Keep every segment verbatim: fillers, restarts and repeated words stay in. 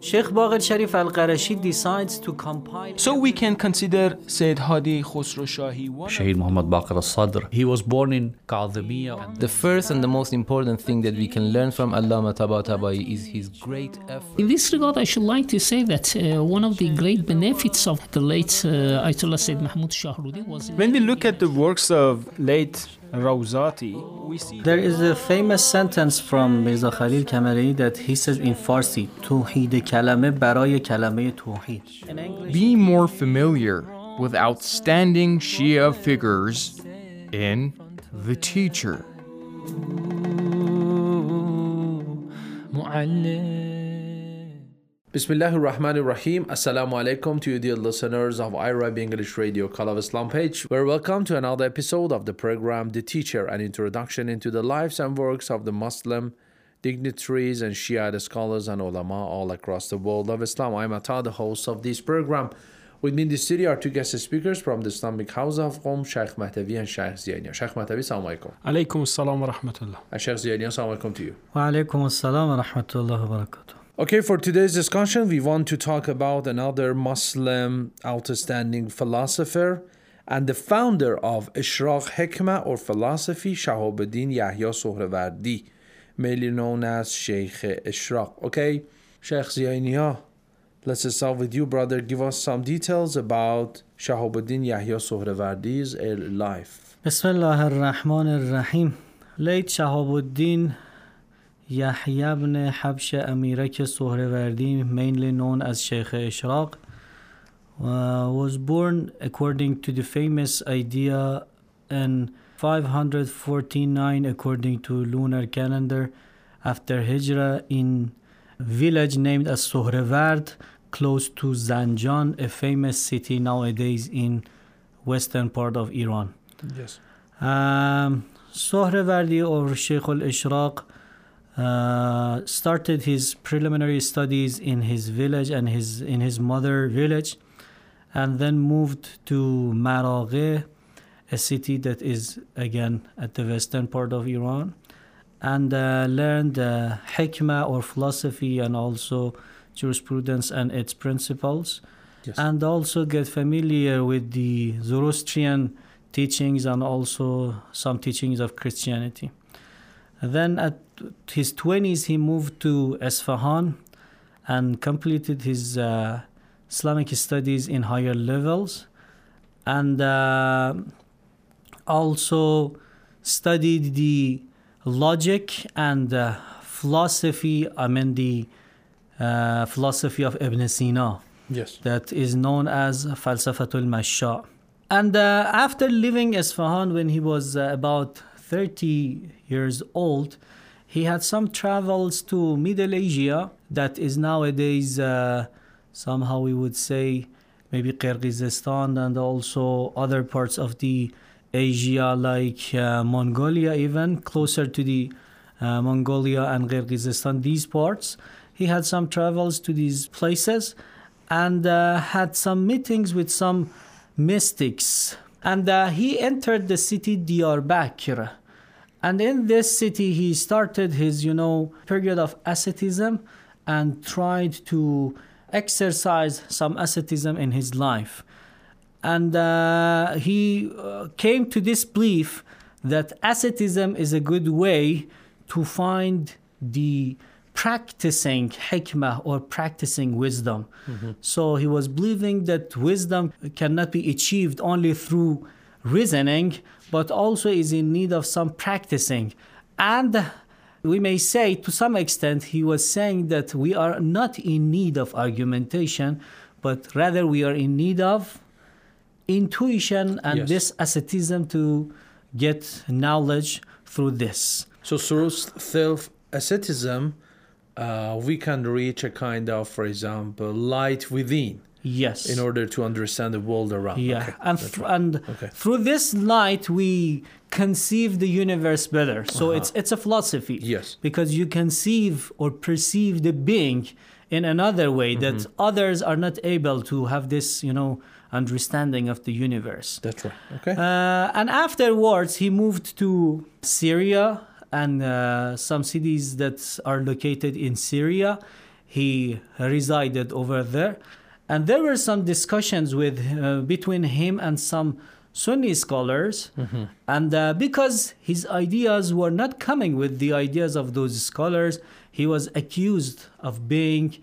Sheikh Baqir Sharif Al-Qarashi decides to compile. So we can consider Sayyid Hadi Khosrow Shahi one. Shaheed Muhammad Baqir al-Sadr. He was born in Kadhimiya. The first and the most important thing that we can learn from Allama Tabatabai is his great effort. In this regard, I should like to say that uh, one of the great benefits of the late uh, Ayatollah Sayyid Mahmoud Shahrudi was... When we look at the works of late Rawzati, we see... There is a famous sentence from Mirza Khalil Kamari that he says in Farsi, Tawheed kalame baraye kalame tawheed. Be more familiar with outstanding Shia figures in The Teacher. Bismillahir Rahmanir Rahim. Assalamu alaikum to you dear listeners of iRab English Radio Call of Islam page. We're welcome to another episode of the program The Teacher, an introduction into the lives and works of the Muslim dignitaries and Shia scholars and ulama all across the world of Islam. I'm Atta, the host of this program. With me in the studio are two guest speakers from the Islamic House of Qom, Sheikh Mahtavi and Sheikh Ziania. Sheikh Mahtavi, assalamu alaikum. Alaykum assalam wa rahmatullah. And Sheikh Ziania, assalamu alaikum to you. Wa alaikum assalam wa rahmatullahi wa barakatuh. Okay, for today's discussion, we want to talk about another Muslim outstanding philosopher and the founder of Ishraq Hikmah or philosophy, Shahabuddin Yahya Suhrawardi, mainly known as Sheikh Ishraq. Okay, Sheikh Ziania, let's start with you, brother. Give us some details about Shahabuddin Yahya Suhrawardi's early life. Bismillah ar-Rahman ar-Rahim. Late Shahabuddin Yahya ibn Habsh Amirak Suhrawardi, mainly known as Sheikh Ishraq, uh, was born according to the famous idea in five hundred forty-nine according to lunar calendar after Hijrah in a village named as Suhraward, close to Zanjan, a famous city nowadays in western part of Iran. Yes. Um, Suhrawardi or Sheikh al-Ishraq Uh, started his preliminary studies in his village and his in his mother village, and then moved to Maraghe, a city that is again at the western part of Iran, and uh, learned uh, hikmah or philosophy and also jurisprudence and its principles, Yes. and also get familiar with the Zoroastrian teachings and also some teachings of Christianity. Then at his twenties, he moved to Isfahan and completed his uh, Islamic studies in higher levels, and uh, also studied the logic and uh, philosophy, I mean the uh, philosophy of Ibn Sina, Yes. that is known as Falsafatul Masha. And uh, after leaving Isfahan when he was uh, about thirty years old, he had some travels to Middle Asia, that is nowadays uh, somehow we would say maybe Kyrgyzstan and also other parts of the Asia like uh, Mongolia, even closer to the uh, Mongolia and Kyrgyzstan, these parts. He had some travels to these places and uh, had some meetings with some mystics. And uh, he entered the city Diyarbakir. And in this city, he started his, you know, period of asceticism and tried to exercise some asceticism in his life. And uh, he uh, came to this belief that asceticism is a good way to find the practicing hikmah or practicing wisdom. Mm-hmm. So he was believing that wisdom cannot be achieved only through reasoning, but also is in need of some practicing. And we may say, to some extent, he was saying that we are not in need of argumentation, but rather we are in need of intuition and Yes. this asceticism to get knowledge through this. So through self-asceticism, uh, we can reach a kind of, for example, light within. Yes. In order to understand the world around. Yeah, Okay, and, that's th- right. and Okay. through this light we conceive the universe better. So Uh-huh. it's it's a philosophy. Yes. Because you conceive or perceive the being in another way that others are not able to have this, you know, understanding of the universe. That's right. Okay. Uh, and afterwards, he moved to Syria and uh, some cities that are located in Syria he resided over there. And there were some discussions with uh, between him and some Sunni scholars. Mm-hmm. And uh, because his ideas were not coming with the ideas of those scholars, he was accused of being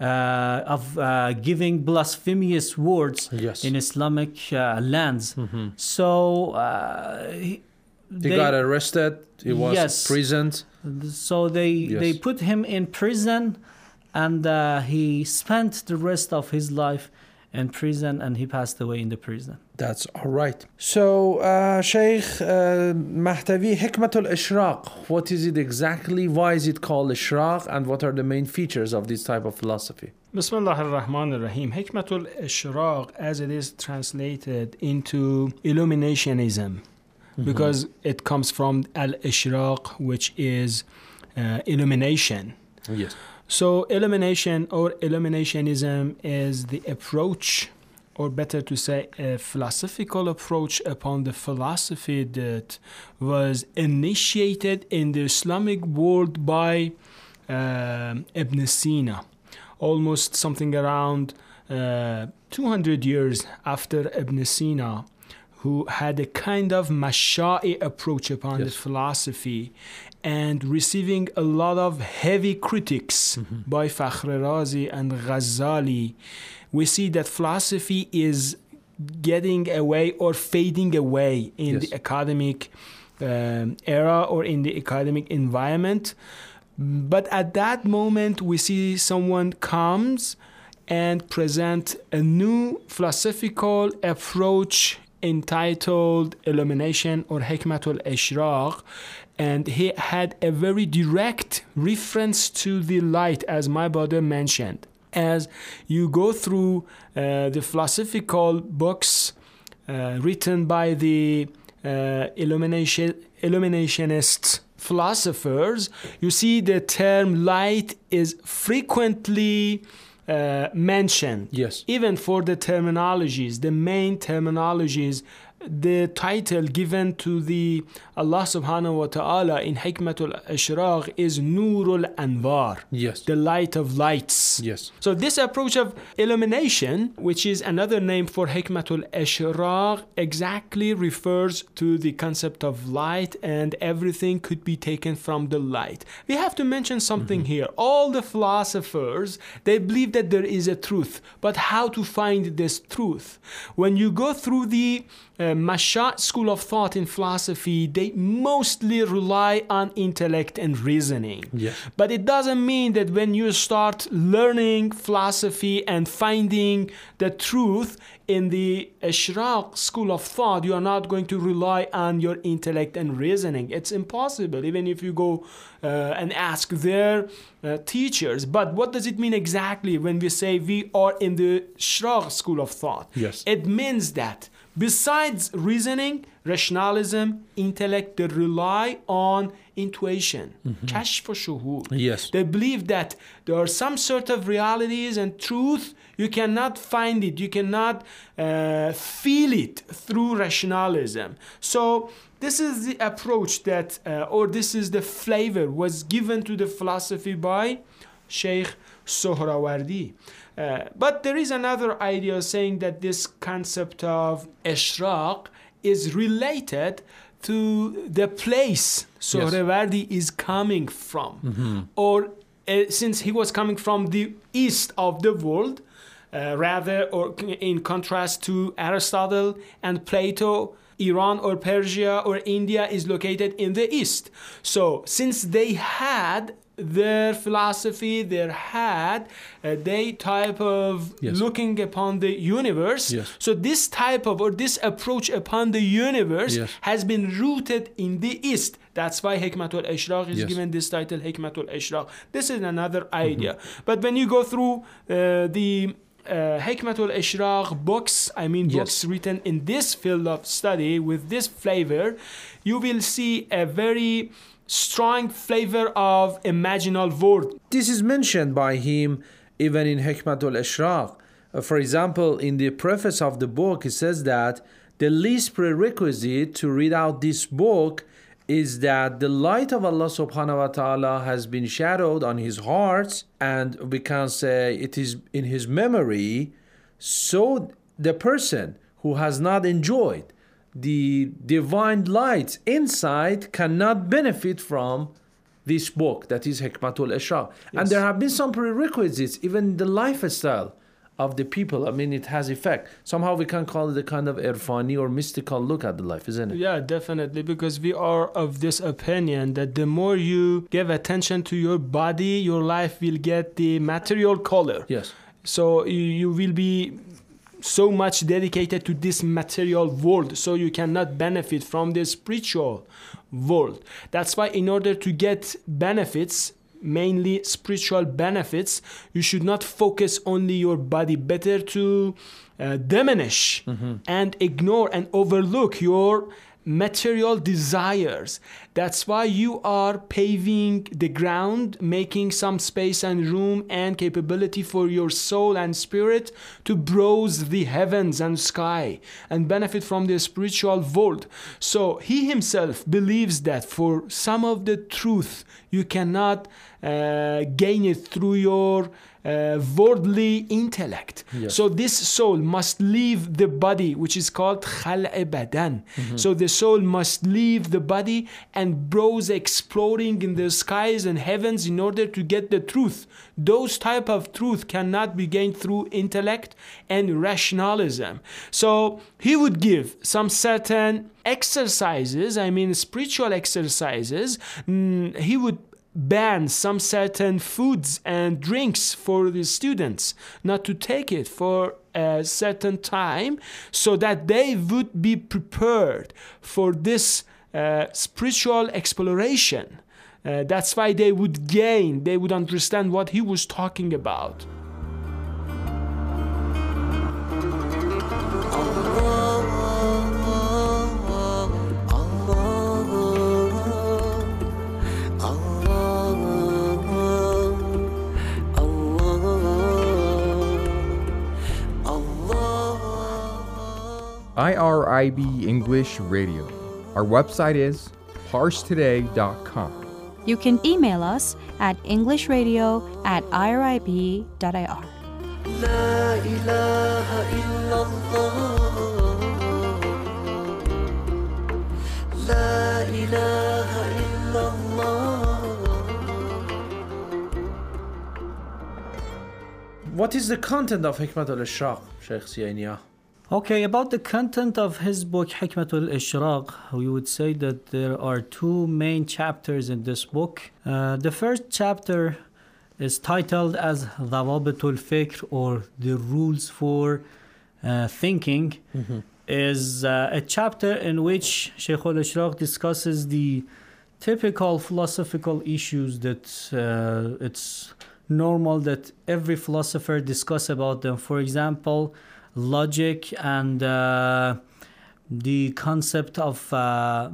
uh, of uh, giving blasphemous words Yes. in Islamic uh, lands. Mm-hmm. So uh, he, He got arrested. He was Yes. imprisoned. so they Yes. they put him in prison, and uh, he spent the rest of his life in prison, and he passed away in the prison. That's all right. So, uh, Sheikh uh, Mahtavi, Hikmat al-Ishraq, what is it exactly? Why is it called Ishraq? And what are the main features of this type of philosophy? Bismillah ar-Rahman ar-Rahim. Hikmatul Ishraq, as it is translated into illuminationism, mm-hmm. because it comes from al-Ishraq, which is uh, illumination. Yes. So illumination or illuminationism is the approach, or better to say a philosophical approach upon the philosophy that was initiated in the Islamic world by uh, Ibn Sina, almost something around uh, two hundred years after Ibn Sina, who had a kind of Masha'i approach upon Yes. the philosophy, and receiving a lot of heavy critics mm-hmm. by Fakhr Razi and Ghazali. We see that philosophy is getting away or fading away in Yes. the academic um, era or in the academic environment. But at that moment, we see someone comes and present a new philosophical approach entitled Illumination or Hikmatul Ishraq, and he had a very direct reference to the light, as my brother mentioned. As you go through uh, the philosophical books uh, written by the uh, illumination illuminationist philosophers, you see the term light is frequently uh, mentioned. Yes. Even for the terminologies, the main terminologies, the title given to the Allah subhanahu wa ta'ala in Hikmatul Ishraq is Nurul Anwar, Yes. the light of lights. Yes. So this approach of illumination, which is another name for Hikmatul Ishraq, exactly refers to the concept of light, and everything could be taken from the light. We have to mention something mm-hmm. here. All the philosophers, they believe that there is a truth, but how to find this truth? When you go through the uh, Masha' school of thought in philosophy, they mostly rely on intellect and reasoning. Yes. But it doesn't mean that when you start learning philosophy and finding the truth in the Ishraq school of thought, you are not going to rely on your intellect and reasoning. It's impossible, even if you go uh, and ask their uh, teachers. But what does it mean exactly when we say we are in the Ishraq school of thought? Yes. It means that besides reasoning, rationalism, intellect, they rely on intuition, kashf wa shuhud. Yes. They believe that there are some sort of realities and truth. You cannot find it. You cannot uh, feel it through rationalism. So this is the approach that, uh, or this is the flavor was given to the philosophy by Sheikh Sohrawardi. Uh, but there is another idea saying that this concept of Ishraq is related to the place Sohrawardi yes. is coming from. Mm-hmm. Or uh, since he was coming from the east of the world, uh, rather, or in contrast to Aristotle and Plato, Iran or Persia or India is located in the east. So since they had their philosophy, they had a they type of yes. looking upon the universe. Yes. So this type of or this approach upon the universe yes. has been rooted in the East. That's why Hikmatul Ishraq is yes. given this title, Hikmatul Ishraq. This is another idea. Mm-hmm. But when you go through uh, the uh, Hikmatul Ishraq books, I mean yes. books written in this field of study with this flavor, you will see a very strong flavor of imaginal world. This is mentioned by him even in Hikmatul Ishraq. Uh, for example, in the preface of the book, he says that the least prerequisite to read out this book is that the light of Allah subhanahu wa ta'ala has been shadowed on his hearts, and we can say it is in his memory. So the person who has not enjoyed the divine light inside cannot benefit from this book, that is Hikmatul Ishraq. Yes. And there have been some prerequisites, even the lifestyle of the people. I mean, it has effect. Somehow we can call it a kind of irfani or mystical look at the life, isn't it? Yeah, definitely, because we are of this opinion that the more you give attention to your body, your life will get the material color. Yes. So you, you will be so much dedicated to this material world, so you cannot benefit from the spiritual world. That's why in order to get benefits, mainly spiritual benefits, you should not focus only your body. Better to uh, diminish mm-hmm. and ignore and overlook your material desires. That's why you are paving the ground, making some space and room and capability for your soul and spirit to browse the heavens and sky and benefit from the spiritual world. So he himself believes that for some of the truth you cannot uh, gain it through your Uh, worldly intellect. Yes. So this soul must leave the body, which is called khal'a badan. Mm-hmm. So the soul must leave the body and browse, exploring in the skies and heavens in order to get the truth. Those type of truth cannot be gained through intellect and rationalism. So he would give some certain exercises, I mean spiritual exercises. Mm, he would ban some certain foods and drinks for the students not to take it for a certain time, so that they would be prepared for this uh, spiritual exploration. Uh, that's why they would gain, they would understand what he was talking about. I R I B English Radio. Our website is parse today dot com. You can email us at englishradio at irib dot I R. La ilaha illallah. La ilaha illallah. What is the content of Hikmatul Ishraq, Sheikh Siania? Okay, about the content of his book Hikmatul Ishraq, we would say that there are two main chapters in this book. Uh, the first chapter is titled as Dawabitul Fikr, or the rules for uh, thinking. Mm-hmm. Is uh, a chapter in which Shaykh al-Ishraq discusses the typical philosophical issues that uh, it's normal that every philosopher discuss about them. For example, logic and uh, the concept of uh,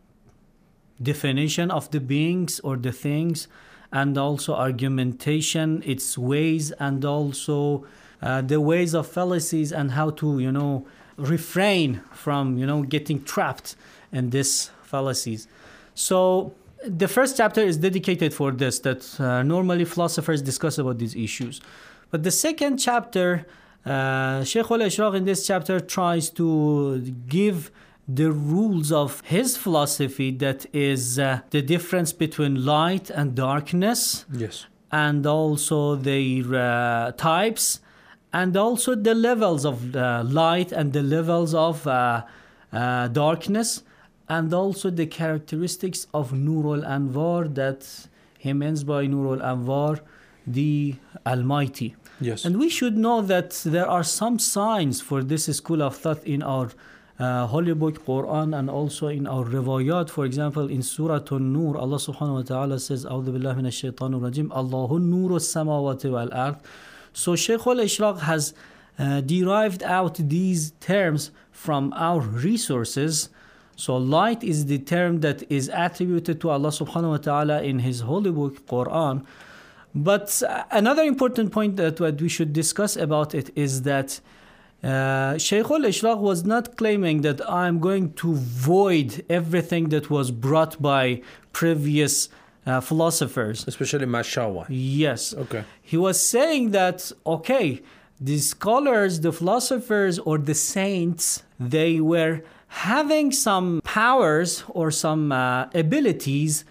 definition of the beings or the things, and also argumentation, its ways, and also uh, the ways of fallacies and how to, you know, refrain from, you know, getting trapped in these fallacies. So the first chapter is dedicated for this, that uh, normally philosophers discuss about these issues. But the second chapter, Uh, Shaykh al-Ishraq in this chapter tries to give the rules of his philosophy, that is uh, the difference between light and darkness. Yes. And also their uh, types, and also the levels of uh, light and the levels of uh, uh, darkness, and also the characteristics of Nur al-Anwar, that he means by Nur al-Anwar the Almighty. Yes. And we should know that there are some signs for this school of thought in our uh, holy book Quran, and also in our riwayat. For example, in Surah An-Nur, Allah subhanahu wa ta'ala says, A'udhu billahi minash shaitanir rajim, Allahu nuru as-samawati wal-ard. So Shaykh al-Ishraq has uh, derived out these terms from our resources. So light is the term that is attributed to Allah subhanahu wa ta'ala in his holy book Quran. But another important point that what we should discuss about it is that Uh, Shaykh al-Ishraq was not claiming that I'm going to void everything that was brought by previous uh, philosophers. Especially Mashawa. Yes. Okay. He was saying that, okay, the scholars, the philosophers, or the saints, they were having some powers or some uh, abilities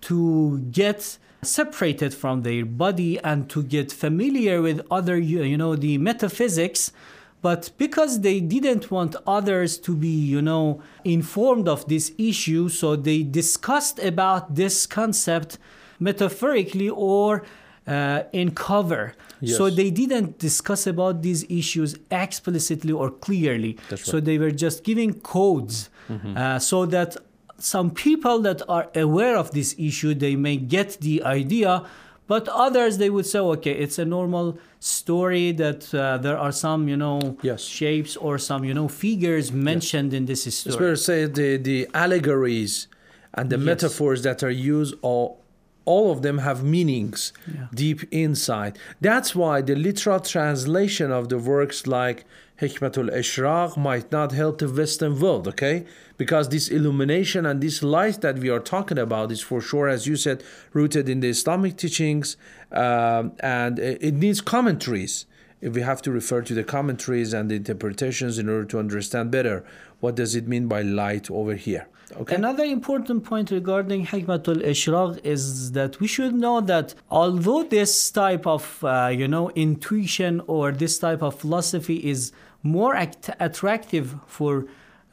to get separated from their body and to get familiar with other, you know, the metaphysics. But because they didn't want others to be, you know, informed of this issue, so they discussed about this concept metaphorically or uh, in cover. Yes. So they didn't discuss about these issues explicitly or clearly. That's So right. they were just giving codes Mm-hmm. uh, so that some people that are aware of this issue, they may get the idea. But others, they would say, okay, it's a normal story that uh, there are some, you know, Yes. shapes or some, you know, figures mentioned in this It's story. better to say the, the allegories and the Yes. metaphors that are used, all, all of them have meanings Yeah. deep inside. That's why the literal translation of the works like Hikmatul Ishraq might not help the Western world, okay? Because this illumination and this light that we are talking about is for sure, as you said, rooted in the Islamic teachings, um, and it it needs commentaries. If we have to refer to the commentaries and the interpretations in order to understand better what does it mean by light over here. Okay. Another important point regarding Hikmatul Ishraq is that we should know that although this type of, uh, you know, intuition or this type of philosophy is more act- attractive for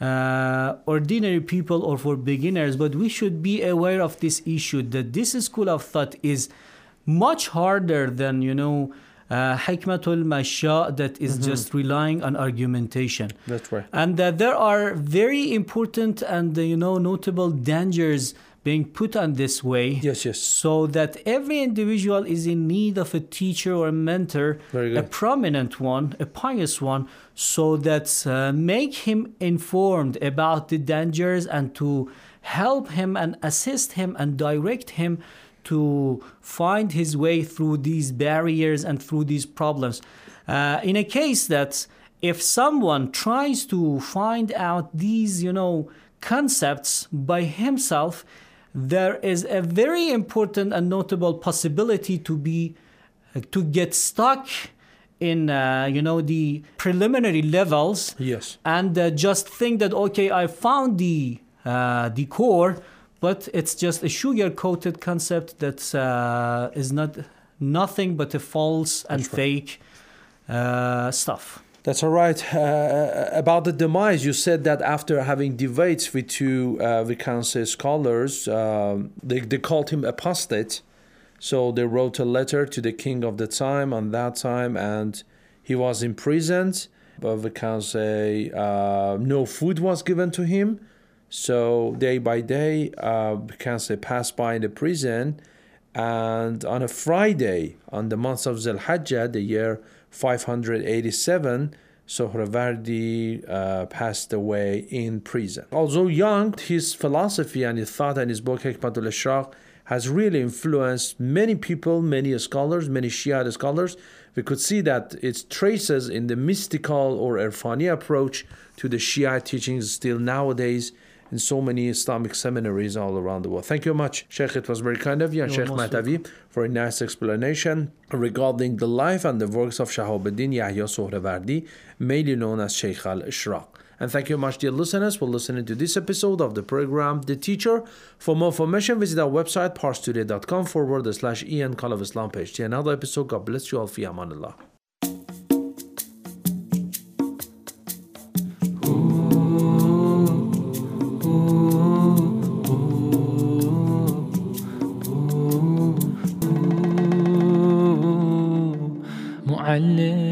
uh, ordinary people or for beginners, but we should be aware of this issue that this school of thought is much harder than, you know, uh, Hikmatul Masha that is just relying on argumentation. That's right. And uh, there are very important and, uh, you know, notable dangers being put on this way. Yes, yes. So that every individual is in need of a teacher or a mentor, Very a good. prominent one, a pious one, so that uh, make him informed about the dangers and to help him and assist him and direct him to find his way through these barriers and through these problems. Uh, in a case that if someone tries to find out these, you know, concepts by himself, there is a very important and notable possibility to be to get stuck in uh, you know, the preliminary levels. Yes. And uh, just think that, okay, I found the uh, the core, but it's just a sugar-coated concept that uh, is not nothing but a false and That's right. fake uh, stuff. That's all right. Uh, about the demise, you said that after having debates with two, uh, we can say, scholars, um, they, they called him apostate. So they wrote a letter to the king of the time on that time, and he was imprisoned. But we can say uh, no food was given to him. So day by day, uh, we can say passed by in the prison. And on a Friday, on the month of Zul-Hajjah, the year five hundred eighty-seven, Sohrawardi uh, passed away in prison. Although young, his philosophy and his thought and his book Hikmatul Ishraq has really influenced many people, many scholars, many Shia scholars. We could see that it traces in the mystical or Irfani approach to the Shia teachings still nowadays in so many Islamic seminaries all around the world. Thank you much, Sheikh. It was very kind of you, and You're Sheikh most Mahtavi, for a nice explanation regarding the life and the works of Shahabuddin Yahya Sohrawardi, mainly known as Shaykh al-Ishraq. And thank you much, dear listeners, for listening to this episode of the program, The Teacher. For more information, visit our website, parstoday.com forward slash Ian Call of Islam page. Till another episode, God bless you all. Fi amanillah. معلم